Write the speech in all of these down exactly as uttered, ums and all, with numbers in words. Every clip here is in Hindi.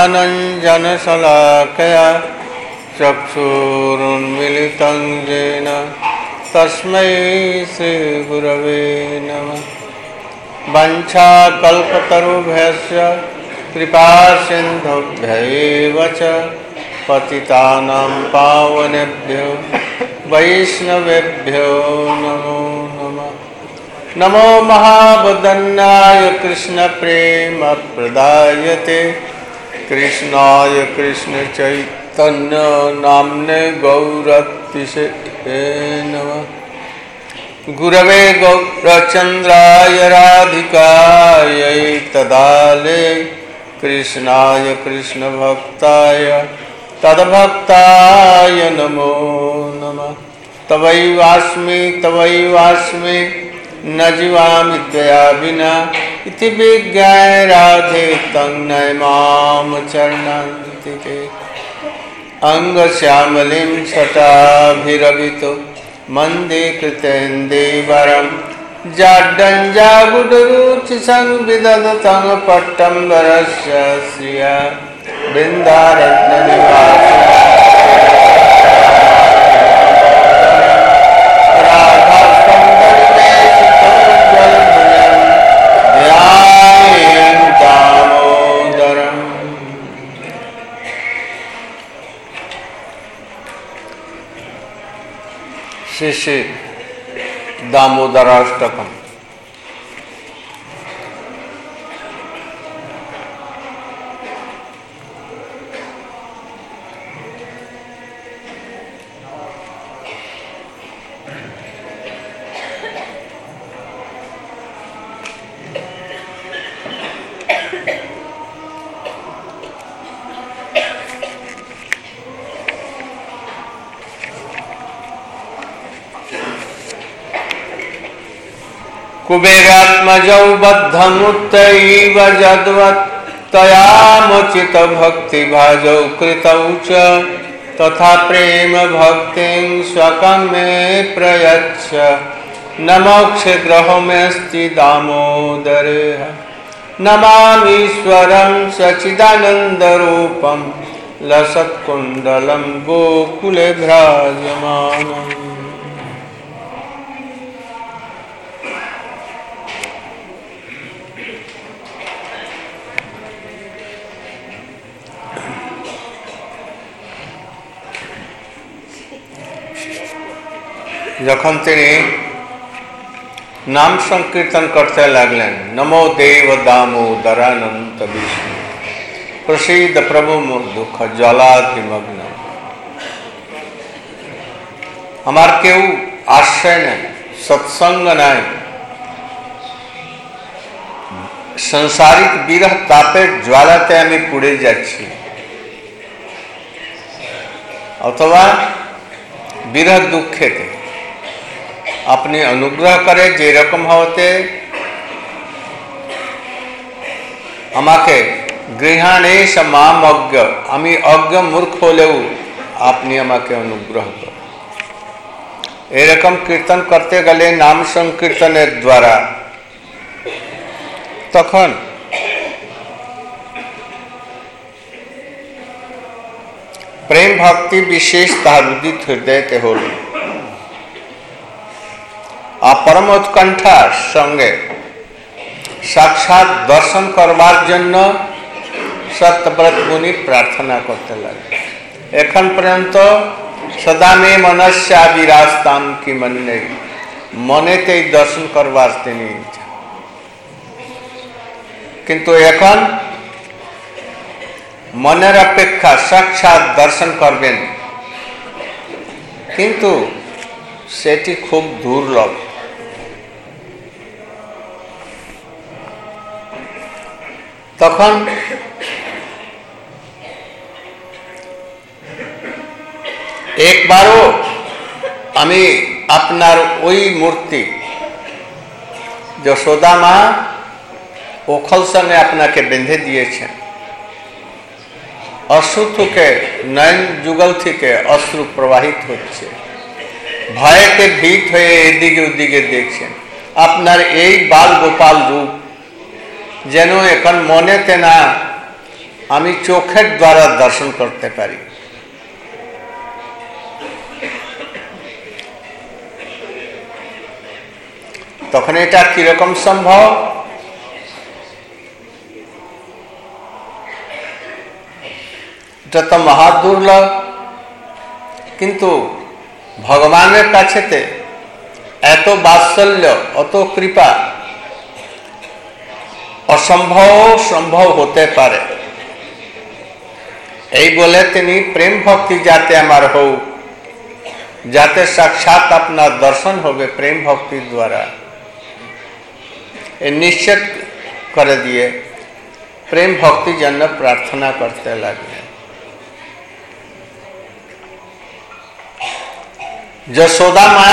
ज्ञानाञ्जनशलाकया चक्षुरुन्मिलितं येन तस्मै श्रीगुरवे नमः। वंशाकल्पतरुभ्यश्च कृपासिन्धुभ्यैव च पतितानां पावनेभ्यो वैष्णवेभ्यो नमो नमः। नमो महावदन्याय कृष्णप्रेमप्रदायते कृष्णाय कृष्णचैतन्य नाम्ने गौरतिसे नमः। गुरवे गौरचन्द्राय राधिकायै तदाले कृष्णाय कृष्णभक्ताय तद्भक्ताय नमो नमः। तवैवास्मि तवैवास्मि न जीवामि त्वया विना इति विज्ञाय राधे तं नयमाम चरणान्तिके। अंगश्यामलिं छटाभिरवितो मन्दे कृतेन्दीवरं जाड्डञ्जागुडरुचिसंविदधतं पट्टम्बरस्य श्रिया बृन्दारत्ननिवासः श्री श्री दामोदराष्टकम। कुबेरात्मजौ बद्धमुत्तैव जद्वत् तयामुचित भक्तिभाजौ कृतौ च तथा प्रेम भक्तिं स्वकं मे प्रयच्छ न मोक्षग्रहमेऽस्ति दामोदरे। नमामीश्वरं सच्चिदानन्दरूपं लसत्कुण्डलं गोकुले भ्राजमानम्। যখন তিনি নাম সংকীর্তন করতে লাগলেন, নমো দেব দামোদরানন্ত বিষ্ণু প্রসীদ প্রভু মোর দুঃখ জলাধিমগ্ন। আমার কেউ আশ্রয় নেই, সৎসঙ্গ নাই, সংসারিক বিরহ তাপের জ্বালাতে আমি পুড়ে যাচ্ছি, অথবা বিরহ দুঃখেতে। আপনি অনুগ্রহ করে যে রকম হতে আমাকে গৃহাণেশ মাম অজ্ঞ, আমি অজ্ঞ মূর্খ হলেও আপনি আমাকে অনুগ্রহ করেন। এরকম কীর্তন করতে গেলে নাম সংকীর্তনের দ্বারা তখন প্রেম ভক্তি বিশেষ তাহার উদিত হৃদয়তে হল। আর পরম উৎকণ্ঠার সঙ্গে সাক্ষাৎ দর্শন করবার জন্য সত্যব্রত মুনি প্রার্থনা করতে লাগে। এখন পর্যন্ত সদা মে মনস্যা বিরাজতাম কি মনে, মনেতেই দর্শন করবার তিনি, কিন্তু এখন মনের অপেক্ষা সাক্ষাৎ দর্শন করবেন, কিন্তু সেটি খুব দুর্লভ। তখন একবারও আমি আপনার ওই মূর্তি যশোদা মা ওখল সঙ্গে আপনাকে বেঁধে দিয়েছেন, অশ্রু থেকে নয়ন যুগল থেকে অশ্রু প্রবাহিত হচ্ছে, ভয়েতে ভীত হয়ে এদিকে ওদিকে দেখছেন। আপনার এই বাল গোপাল রূপ যেন এখন মনেতে না आमी चोखेर द्वारा दर्शन करते पारी। तखन एटा किरकम सम्भव? এটা তো মহা দুর্লভ, কিন্তু ভগবানের কাছেতে এত বাৎসল্য, অত কৃপা, অসম্ভব সম্ভব হতে পারে। এই বলে তিনি প্রেম ভক্তি যাতে আমার হোক, যাতে সাক্ষাৎ আপনার দর্শন হবে প্রেম ভক্তির দ্বারা, এ নিশ্চিত করে দিয়ে প্রেম ভক্তির জন্য প্রার্থনা করতে লাগলেন। যশোদা মা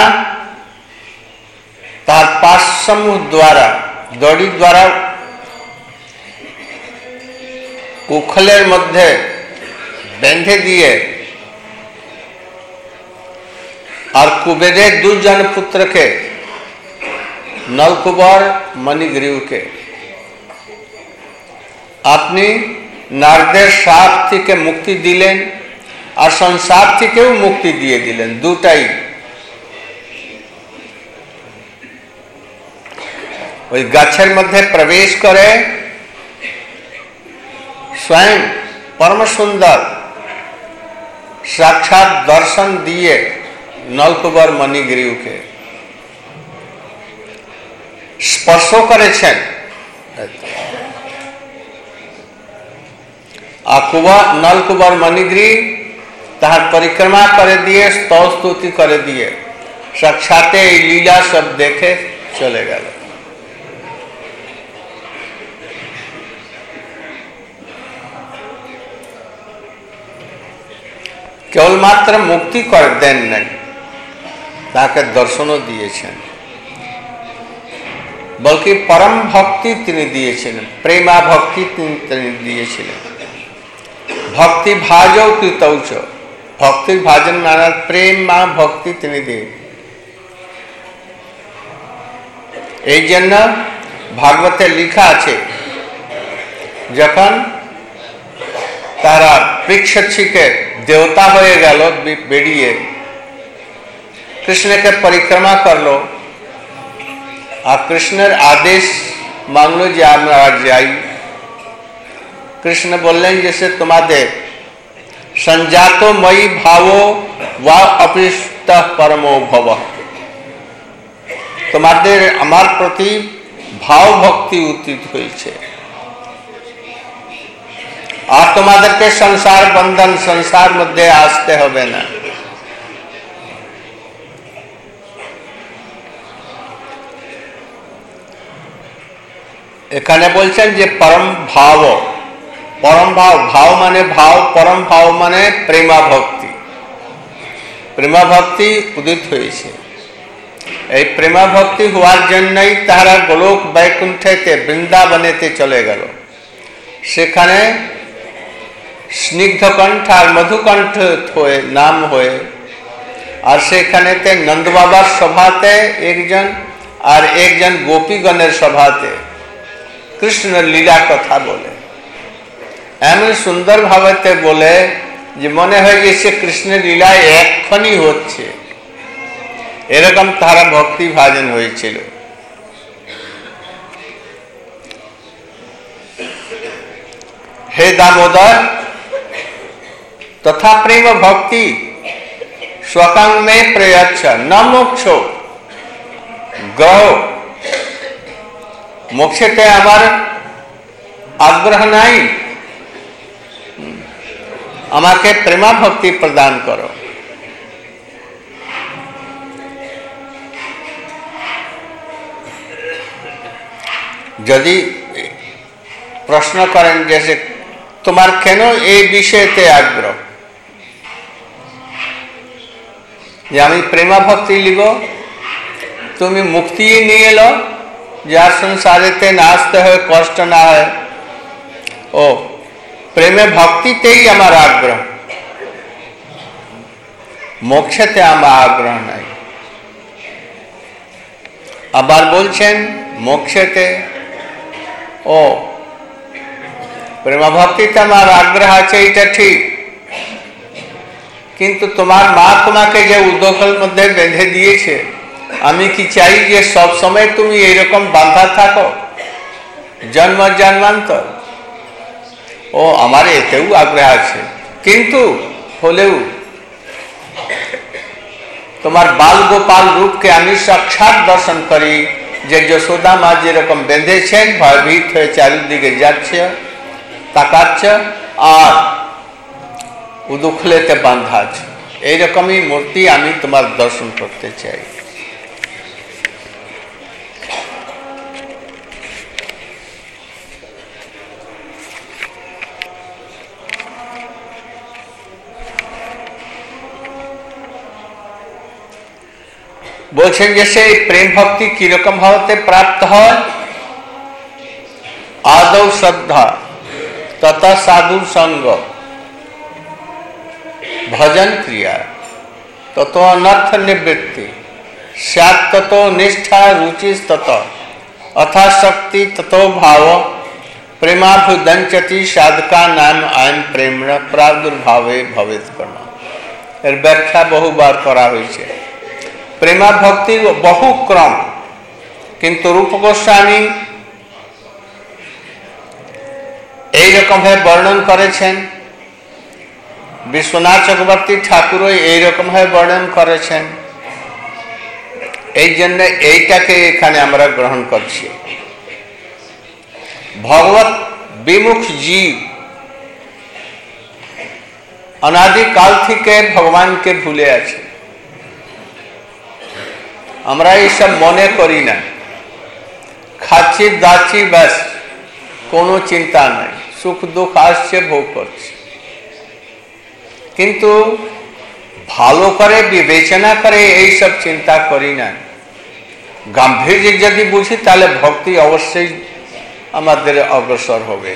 তার পাশ সমূহ দ্বারা দড়ি দ্বারা উখলের মধ্যে বেঁধে দিয়ে আর কুবেরের দুজন পুত্রকে নলকুবর মণিগ্রীবকে আপনি নারদের সাপ থেকে মুক্তি দিলেন আর সংসার থেকেও মুক্তি দিয়ে দিলেন, দুটাই। ওই গাছের মধ্যে প্রবেশ করে स्वयं परम सुंदर साक्षात दर्शन दिए नलकुबर मणिग्रीव के स्पर्श करेছেন। आकुबर नलकुबर मणिग्रीव ताहार परिक्रमा करे दिए, स्तव स्तुति करे दिए, साक्षाते लीला सब देखे चले गए। केवल मात्र मुक्ति कर देन नहीं, ताके दर्शनों दिएছেন, बल्कि परम भक्ति তিনি দিয়েছিলেন, प्रेमा भक्ति তিনি দিয়েছিলেন। भक्ति भाजौ कृतौच, भक्ति भाजन माना प्रेमा भक्ति তিনি দিয়ে। এই জন্য ভাগবতে লেখা আছে, যখন তারা বৃক্ষ থেকে देवता हो गल बेड़िए कृष्ण के परिक्रमा कर लो और कृष्णर आदेश मांगलो जे आमरा जाई। कृष्ण बोलें जैसे तुम्हारे संजातो मयि भावो व अपिष्ट परमो भव, तुम्हारे आमार प्रति भाव भक्ति उचित हुई छे और तुम्हारे के संसार बंधन संसार मध्य आसते होबे ना। এখানে বলছেন যে परम भाव, परम भाव, भाव माने भाव, परम भाव माने प्रेमा भक्ति। प्रेमा भक्ति उदित হয়েছে। এই प्रेमा भक्ति হওয়ার জন্যই তারা গোলক বৈকুণ্ঠেতে বৃন্দাবনেতে চলে গেল। সেখানে स्निग्धकंठ और मधुकंठ हुए नाम हुए और सेखाने ते नंद बाबार सभाते एक जन और एक जन गोपीगणेर सभाते कृष्ण लीला कथा बोले, एमन सुंदर भावते बोले जे मने हय जैसे कृष्ण लीला एक्षणी होच्छे, एरकम तारा भक्ति भाजन हयेछिल। हे दामोदर तथा प्रेम भक्ति स्वकंग में प्रयच्छ न मोक्षो ग्रह, मोक्षते आमार आग्रह नहीं, आमाके प्रेमा भक्ति प्रदान करो। यदि प्रश्न करें जैसे तुम्हार केन ए विषयते आग्रह, যে আমি প্রেমা ভক্তি লিব, তুমি মুক্তি নিয়ে এলো যার সংসারেতে না আসতে হয়, কষ্ট না হয়। ও প্রেমে ভক্তিতেই আমার আগ্রহ, মোক্ষেতে আমার আগ্রহ নাই। আবার বলছেন মোক্ষেতে ও প্রেম ভক্তিতে আমার আগ্রহ আছে, এটা ঠিক, কিন্তু তোমার মা তোমাকে যে উদ্যোগের মধ্যে বেঁধে দিয়েছে, আমি কি চাই যে সব সময় তুমি এইরকম বাঁধা থাকো জন্ম জন্মান্তর? ও আমার এতেও আগ্রহ আছে, কিন্তু হলেও তোমার বাল গোপাল রূপকে আমি সাক্ষাৎ দর্শন করি, যে যশোদা মা যেরকম বেঁধেছেন, ভয়ভীত হয়ে চারিদিকে যাচ্ছে, তাকাচ্ছ, আর উদুখলেতে বাঁধা আছে, এইরকমই মূর্তি আমি তোমার দর্শন করতে চাই। বলছেন যে সেই প্রেম ভক্তি কিরকম হতে প্রাপ্ত হয়? আদৌ শ্রদ্ধা, তথা সাধু সঙ্গ, ভজন ক্রিয়া, তত অনর্থ নিবৃত্তি, স্যাৎ তত নিষ্ঠা, রুচি তত अथाशक्ति ततो भाव प्रेमाभ्युदंचति साधका नाम आयम प्रेम प्रादुर्भावे भवेत करना। এর ব্যাখ্যা বহুবার করা হয়েছে। প্রেমা ভক্তির বহু ক্রম, কিন্তু রূপ গোস্বামী এইরকম ভাবে বর্ণন করেছেন, বিশ্বনাথ চক্রবর্তী ঠাকুর এইরকম ভাবে বর্ণন করেছেন। এই জন্য এইটাকে এখানে আমরা গ্রহণ করছি। ভগবত বিমুখ জীব অনাদিকাল থেকে ভগবানকে ভুলে আছে। আমরা এইসব মনে করি না, খাচ্ছি দাচ্ছি ব্যাস, কোনো চিন্তা নাই, সুখ দুঃখ আসছে ভোগ করছে, কিন্তু ভালো করে বিবেচনা করে এইসব চিন্তা করি না। গাম্ভীর্য যদি বুঝি তাহলে ভক্তি অবশ্যই আমাদের অগ্রসর হবে।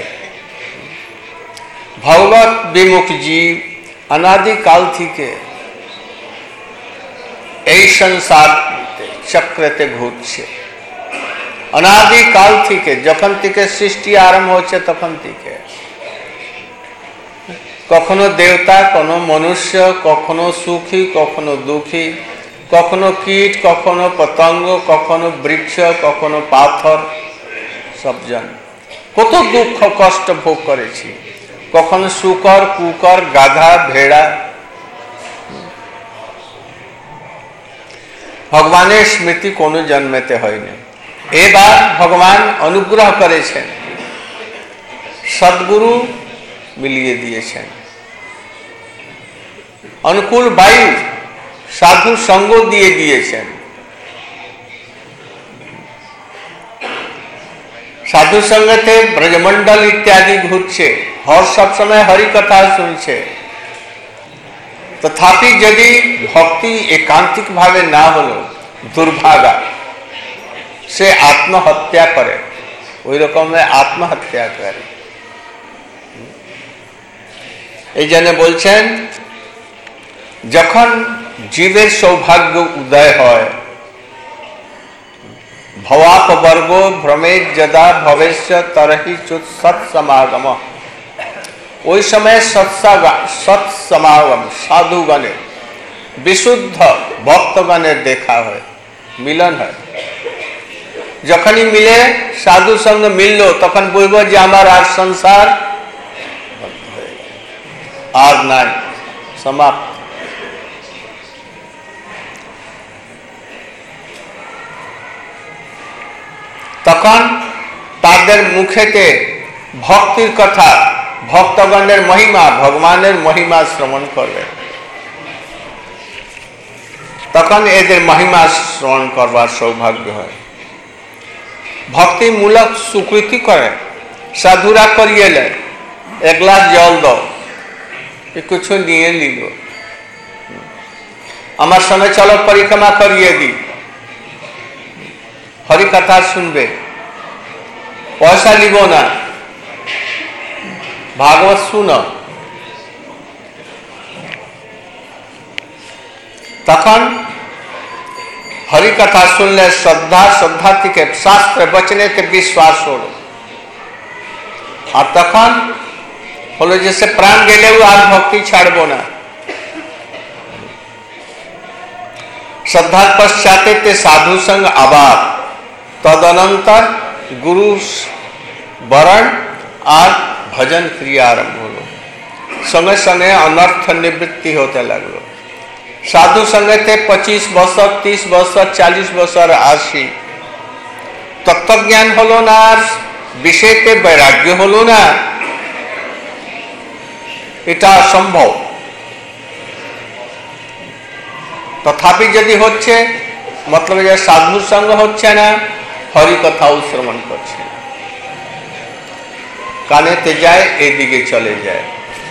ভগবত বিমুখ জীব অনাদিকাল থেকে এই সংসার চক্রতে ঘুরছে। অনাদিকাল থেকে, যখন থেকে সৃষ্টি আরম্ভ হচ্ছে তখন থেকে, কখনো দেবতা, কখনো মনুষ্য, কখনো সুখী, কখনো দুঃখী, কখনো কীট, কখনো পতঙ্গ, কখনো বৃক্ষ, কখনো পাথর, সবজন কত দুঃখ কষ্ট ভোগ করেছি। কখনো শুকর, কুকর, গাধা, ভেড়া। ভগবানের স্মৃতি কোনো জন্মেতে হয়নি। এবার ভগবান অনুগ্রহ করেছেন, সদ্গুরু মিলিয়ে দিয়েছেন, অনুকূল বায়ু সাধু সঙ্গ দিয়ে দিয়েছেন। সাধু সঙ্গতে ব্রজমন্ডল ইত্যাদি ঘুরছে, হর সবসময় হরি কথা শুনছে। তথাপি যদি ভক্তি একান্তিক ভাবে না হলো, দুর্ভাগা, সে আত্মহত্যা করে, ওই রকম আত্মহত্যা করে। এই জন্য বলছেন, যখন জীবের সৌভাগ্য উদয় হয়, ভবাপবর্গ ভ্রমে যদা ভবেশ্য তরহি চুত সৎসমাগম, ওই সময় সৎসমাগম সাধুগণের, বিশুদ্ধ ভক্তগণের দেখা হয়, মিলন হয়। যখনই মিলে, সাধু সঙ্গে মিললো, তখন বলবো যে আমার আর সংসার আর নাই, সমাপ্ত। তখন তাদের মুখেতে ভক্তির কথা, ভক্তগণের মহিমা, ভগবানের মহিমা শ্রবণ করবে। তখন এদের মহিমা শ্রবণ করবার সৌভাগ্য হয়। ভক্তিমূলক স্বীকৃতি করে, সাধুরা করিয়ে নেয়, এক গ্লাস জল দাও, কিছু নিয়ে নিল, আমার সঙ্গে চলো পরিক্রমা করিয়ে দিই, হরি কথা শুনবে, পয়সা নিব না, ভাগবত শুনো। তখন হরি কথা শুনলে শ্রদ্ধা, শ্রদ্ধা থেকে শাস্ত্র বচনেতে বিশ্বাস হলো। আর তখন হলো যে সে প্রাণ গেলেও আর ভক্তি ছাড়বো না। श्रद्धा पश्चाते ते साधु संग आबाद, तदनंतर गुरु वरण और भजन क्रिया आरंभ हलो। संगे संगे अनर्थ निवृत्ति होते लगलो। साधु संगे ते पच्चीस बছর, तीस बছর, चालीस बছর आशी तत्वज्ञान हलो ना, विषय के वैराग्य हलो ना, এটা असंभव। तथापि यदि होच्छे मतलब যে সাধু সঙ্গ হচ্ছে না, হরি কথাও শ্রবণ করছে না, কানেতে যায় এদিকে চলে যায়।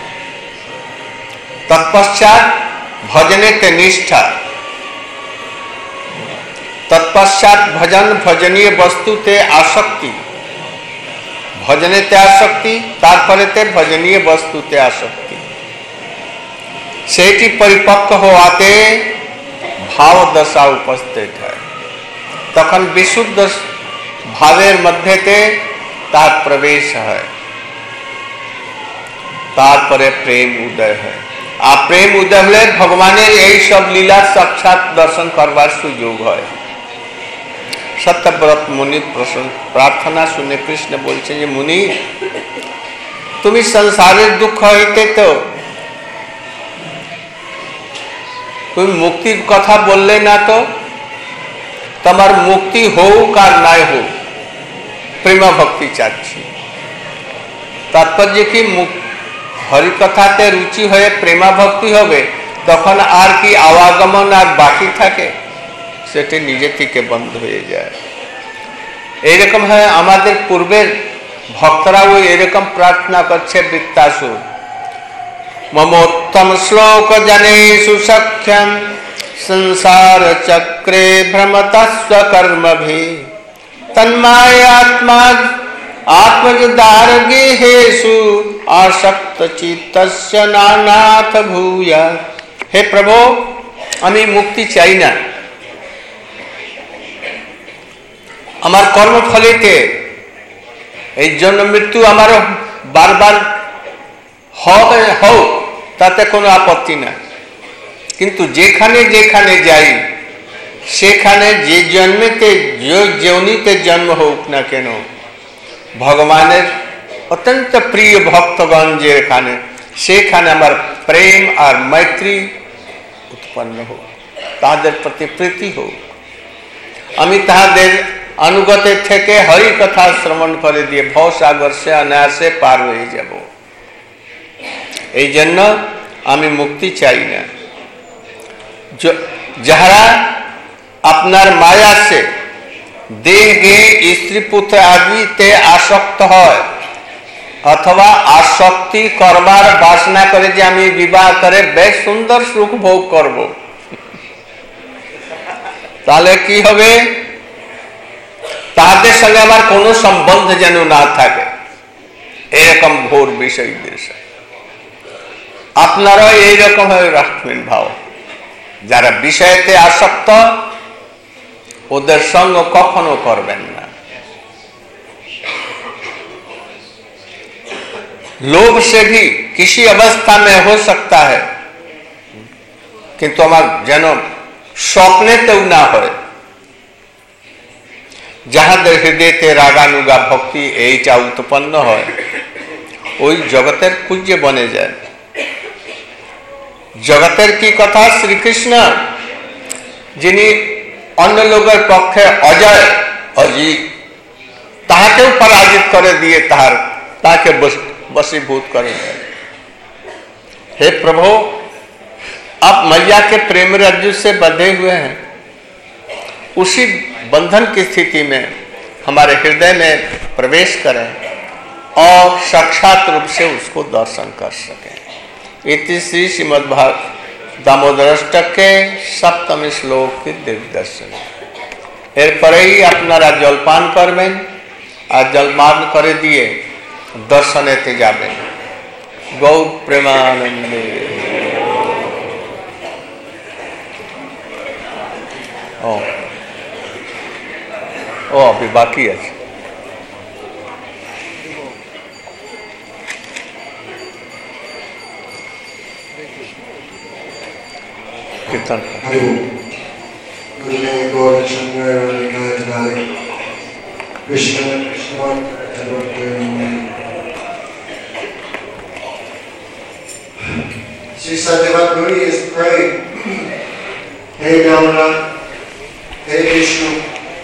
তৎপশ্চাৎ ভজনেতে নিষ্ঠা, তৎপশ্চাৎ ভজন ভজনীয় বস্তুতে আসক্তি, ভজনেতে আসক্তি, তারপরেতে ভজনীয় বস্তুতে আসক্তি। সেটি পরিপক্ক হওয়াতে भाव दशा उपस्थित है, तखन विशुद्ध भावेर मध्यते तार प्रवेश है, तारपरे प्रेम उदय है। आ प्रेम उदय हले भगवानेर এই सब লীলা साक्षात दर्शन करवार सुयोग है। सत्यव्रत मुनि प्रश्न प्रार्थना सुने कृष्ण बोलছে যে मुनि তুমি संसारेर दुख হইতে तो कोई मुक्तिर कथा बोलले ना, तो तमार मुक्ति होक और ना हो, प्रेम भक्ति चाচ্ছি। तात्पर्य कि हरिकथाते रुचि हये प्रेमा भक्ति होबे, तखन आर कि आवागमन और बाकी थाके, सेटी निजे थेके बंद हये जाए। एरकम है आमादेर पूर्वेर भक्तरा वो एरकम प्रार्थना करछे वृत्तासुर, ममोत्तम श्लोक जनेषु सख्यं संसार चक्रे भ्रमतः स्वकर्मभि, तन्मायात्मा आत्मजदार्गेषु आसक्त चित्तस्य नानाथ भूया। हे प्रभु, आमी मुक्ति चाই না, আমার কর্মফলেতে এই জন্য মৃত্যু আমার বারবার হয় হোক, তাতে কোনো আপত্তি না, কিন্তু যেখানে যেখানে যাই সেখানে যে জন্মেতে যে যৌনিতে জন্ম হোক না কেন, ভগবানের অত্যন্ত প্রিয় ভক্তগণ যেখানে, সেখানে আমার প্রেম আর মৈত্রী উৎপন্ন হোক, তাদের প্রতি প্রীতি হোক। আমি তাদের অনুগত থেকে হরি কথা শ্রবণ করে দিয়ে ভবসাগর সে অনায়াসে পার হয়ে যাব। এই জন্য আমি মুক্তি চাই না। যারা আপনার মায়া সে দেহ গে স্ত্রী পুত্র আদিতে আসক্ত হয়, অথবা আসক্তি করবার বাসনা করে যে আমি বিবাহ করে বেশ সুন্দর সুখ ভোগ করব, তাহলে কি হবে? তাদের সঙ্গে আমার কোনো সম্বন্ধ যেন না থাকে, এরকম ঘোর বিষয়দের সাথে আপনারা এইরকম ভাবে রাখবেন ভাব। যারা বিষয়তে আসক্ত ওদের সঙ্গ কখনো করবেন না। लोभ से भी किसी अवस्था में हो सकता है, किंतु हमार जन स्वप्ने तो ना हो। जहां हृदय ते रागानुगा भक्ति এইটা उत्पन्न হয়, ওই জগতের পূজ্য বনে যায়। জগতের কি কথা? শ্রীকৃষ্ণ যিনি অন্য লোকের পক্ষে অজয় অজিত, তাহাকেও পরাজিত করে দিয়ে তাহার তাকে वशीभूत करें। हे प्रभु, आप मैया के प्रेम रज्जु से बंधे हुए हैं, उसी बंधन की स्थिति में हमारे हृदय में प्रवेश करें और साक्षात रूप से उसको दर्शन कर सकें। इति श्री श्रीमद्भागवत दामोदराष्टक के सप्तम श्लोक के दिग्दर्शन। एरपरेई আপনারা জলপান করবেন, আর জলপান করে দিয়ে दर्शनेते जाबेन। गौ प्रेमानंदे। ओ ओ अभी बाकी है। कीर्तन Krishna Krishna Sri Satyavat Muni is praying, Hey Damodar, Hey Vishnu,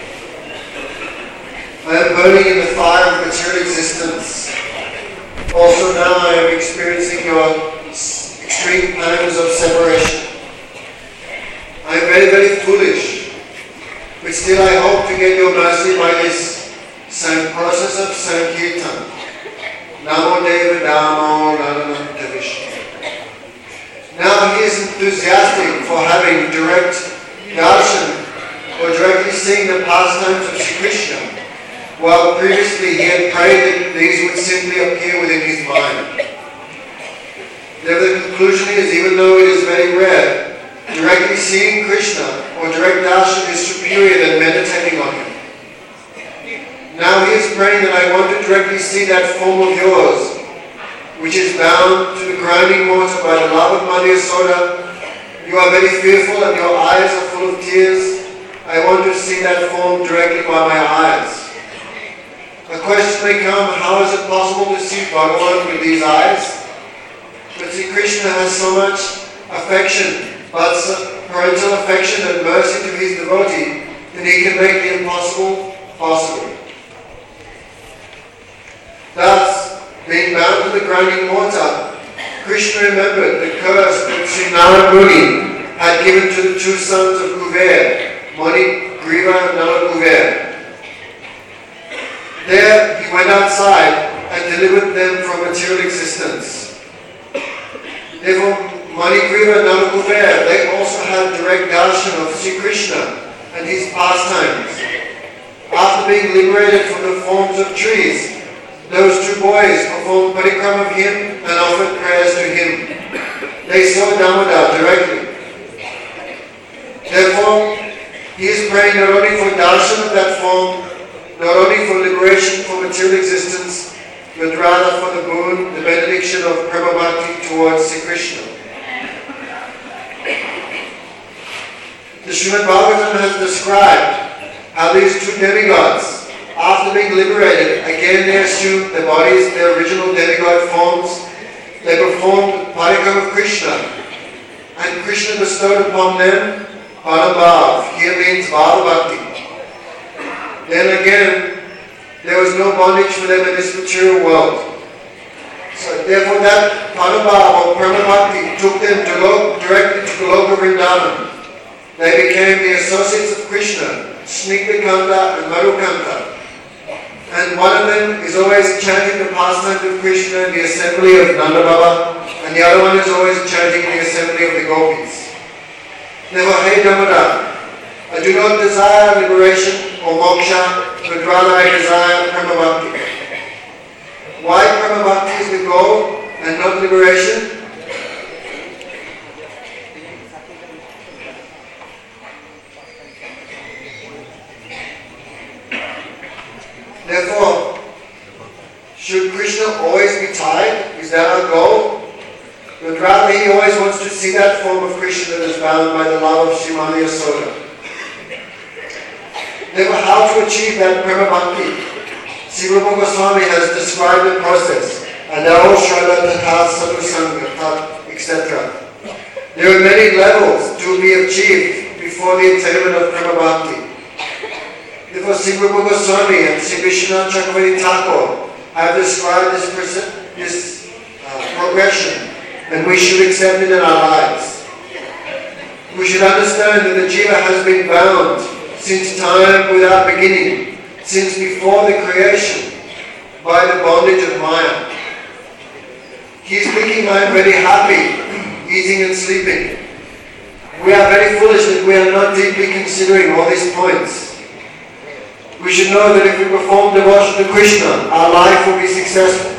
I am burning in the fire of material existence. Also now I am experiencing your extreme pangs of separation. I am very, very foolish, but still I hope to get your mercy by this same process of Sankirtan. Namo Deva Namo Nanananta Vishnu. Now he is enthusiastic for having direct darshan or directly seeing the pastimes of Sri Krishna, while previously he had prayed that these would simply appear within his mind. Therefore the conclusion is, even though it is very rare, directly seeing Krishna or direct darshan is superior than meditating on him. Now he is praying that I want to directly see that form of yours, which is bound to the grinding water by the love of Mother Yasoda. You are very fearful and your eyes are full of tears. I want to see that form directly by my eyes. A question may come, how is it possible to see Bhagavan with these eyes? But Sri Krishna has so much affection, but parental affection and mercy to his devotee, that he can make the impossible possible. Thus, being bound to the grinding water, Krishna remembered the curse that Sri Narad Muni had given to the two sons of Kuver, Mani, Griva and Nala Kuver. There he went outside and delivered them from material existence. Therefore, Mani, Griva and Nala Kuver, they also had direct darshan of Sri Krishna and his pastimes. After being liberated from the forms of trees, those two boys performed parikram of him and offered prayers to him. They saw Damodar directly. Therefore, he is praying not only for darshan of that form, not only for liberation from material existence, but rather for the boon, the benediction of Prema Bhakti towards Sri Krishna. The Srimad Bhagavatam has described how these two demigods, after being liberated, again they assumed their bodies, their original demigod forms. They performed parikram of Krishna, and Krishna bestowed upon them Parambhav. Here means Bhava Bhakti. Then again, there was no bondage for them in this material world. So therefore that Parambhav or Prema Bhakti took them to go directly to Goloka Vrindavan. They became the associates of Krishna, Snigdhakanta and Madhukanta. And one of them is always chanting the pastimes of Krishna in the assembly of Nanda Baba, and the other one is always chanting in the assembly of the gopis. Therefore, hey Damodar, I do not desire liberation or moksha, but rather I desire Prema Bhakti. Why Prema Bhakti is the goal and not liberation? Therefore, should Krishna always be tied? Is that our goal? But rather he always wants to see that form of Krishna that is bound by the love of Srimati Yasoda. Therefore, how to achieve that Prema Bhakti? Sri Rupa Goswami has described the process, and now Shraddha Tatha Sadhu Sangha, et cetera. There are many levels to be achieved before the attainment of Prema Bhakti. Therefore, Sri Rupa Goswami and Sri Vishwanath Chakravarti Thakur have described this, this uh, progression, and we should accept it in our lives. We should understand that the jiva has been bound since time without beginning, since before the creation, by the bondage of Maya. He is thinking, I am very happy, eating and sleeping. We are very foolish that we are not deeply considering all these points. We should know that if we perform devotion to Krishna, our life will be successful.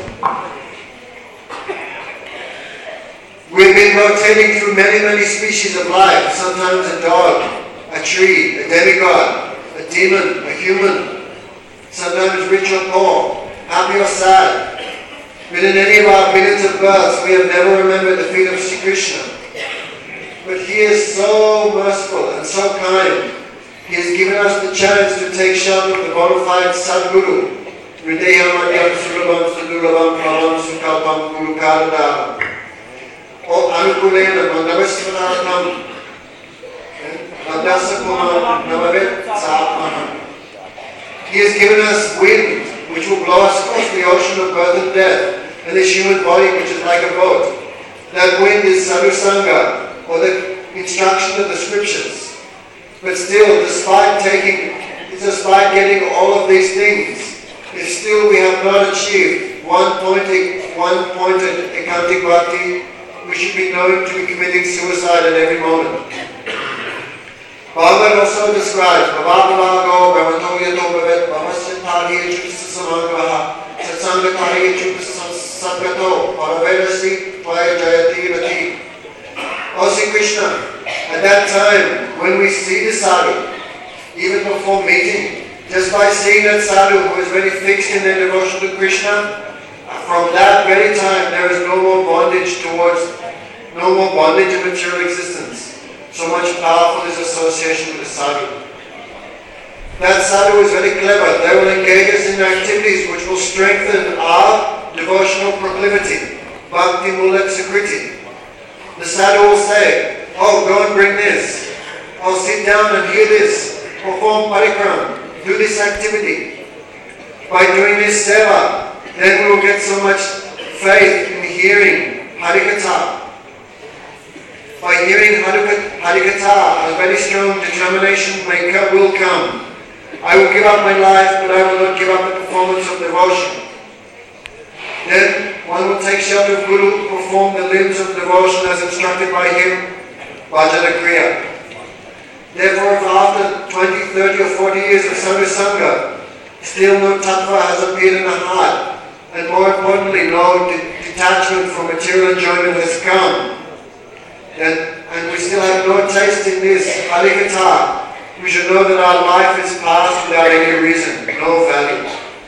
We've been rotating through many, many species of life. Sometimes a dog, a tree, a demigod, a demon, a human. Sometimes rich or poor, happy or sad. But in any of our millions of births, we have never remembered the feet of Sri Krishna. Krishna. But He is so merciful and so kind. He has given us the chance to take shelter of the bona fide Sadguru. Hridayam Adyam Sulabam Sudurabam Pravam Sukalpam Guru Karadam. O Anukulena Mandavasivanatam. Nadasakumam Namavet Saapmaham. He has given us wind, which will blow us across the ocean of birth and death, and this human body, which is like a boat. That wind is Sadhu Sangha, or the instruction of the scriptures. But still, despite taking, despite getting all of these things, if still we have not achieved one pointed, one pointed Ekantik Bhakti, we should be known to be committing suicide at every moment. Bhagavad also describes Bhavavavago Brahmato Yato Bhavet Bhavasya Chupasa Samangvaha Satsangakariya Chupasa Satgato Paravedasi Tvaya Jayati Rati. O Sri Krishna, at that time when we see the sadhu, even before meeting, just by seeing that sadhu who is very fixed in their devotion to Krishna, from that very time there is no more bondage towards, no more bondage in material existence. So much powerful is association with the sadhu. That sadhu is very clever. They will engage us in activities which will strengthen our devotional proclivity. Bhakti Mulak Sukriti. The sadhu will say, oh, go and bring this. Oh, sit down and hear this. Perform parikram. Do this activity. By doing this seva, then we will get so much faith in hearing Harikatha. By hearing Harikatha, a very strong determination will come. I will give up my life, but I will not give up the performance of devotion. Then one will take shelter of Guru, perform the limbs of devotion as instructed by him, Bhajana Kriya. Therefore, if after twenty, thirty or forty years of Sadhu Sangha, still no tattva has appeared in the heart, and more importantly, no de- detachment from material enjoyment has come, and, and we still have no taste in this Harikatha, we should know that our life is passed without any reason, no value.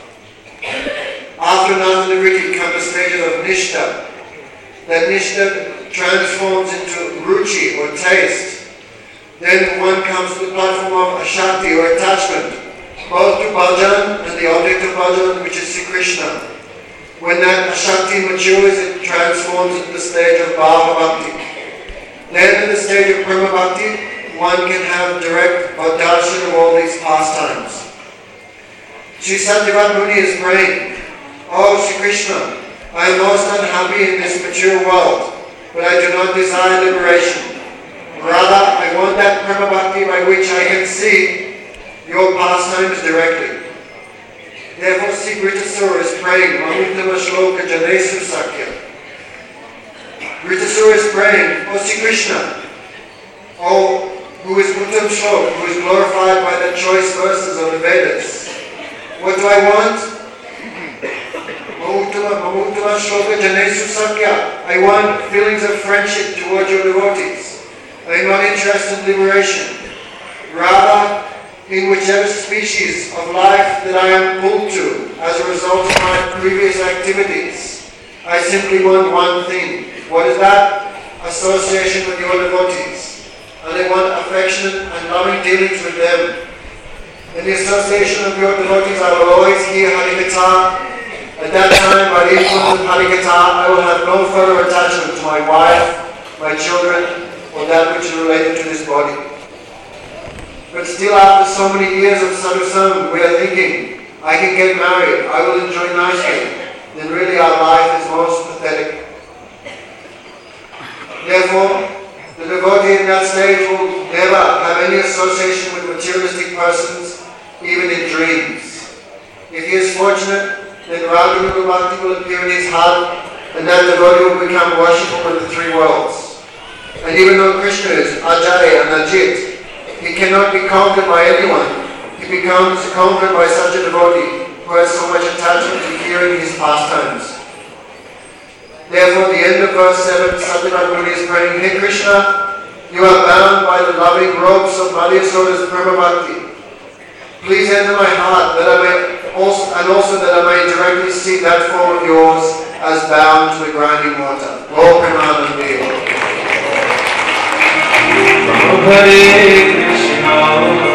After Nathanariti comes the stages of Nishtha. That Nishtha transforms into Ruchi or taste. Then one comes to the platform of Ashanti or attachment, both to Bhajan and the object of Bhajan, which is Sri Krishna. When that Ashanti matures, it transforms into the stage of Bhava Bhakti. Then in the stage of Prema Bhakti, one can have direct darshan of all these pastimes. Sri Satyavat Muni is praying, oh Sri Krishna, I am most unhappy in this mature world, but I do not desire liberation. Rather, I want that Prema Bhakti by which I can see your pastimes directly. Therefore, Sri Vritasura is praying, Mamuttama Shloka Janesu Sakya. Vritasura is praying, O Sri Krishna, O who is Uttam Shlok, who is glorified by the choice verses of the Vedas. What do I want? Mamuttama Shloka Janesu Sakya. I want feelings of friendship towards your devotees. I am not interested in liberation. Rather, in whichever species of life that I am pulled to as a result of my previous activities, I simply want one thing. What is that? Association with your devotees. And I want affectionate and loving dealings with them. In the association of your devotees, I will always hear Harikatha. At that time, by the influence of Harikatha, I will have no further attachment to my wife, my children, or that which is related to this body. But still, after so many years of sadhusam, we are thinking, I can get married, I will enjoy nicely. Then really our life is most pathetic. Therefore, the devotee in that stage will never have any association with materialistic persons, even in dreams. If he is fortunate, then Raganuga Bhakti will appear in his heart, and that devotee will become worshipful in the three worlds. And even though Krishna is Ajay and Ajit, he cannot be conquered by anyone. He becomes conquered by such a devotee who has so much attachment to hearing his pastimes. Therefore, the end of verse seven, Satyavat Muni is praying, Hey Krishna, you are bound by the loving ropes of Madhyasoda's Prema Bhakti. Please enter my heart, that I may also, and also that I may directly see that form of yours as bound to the grinding water. Lord Premanandi. Hare Krishna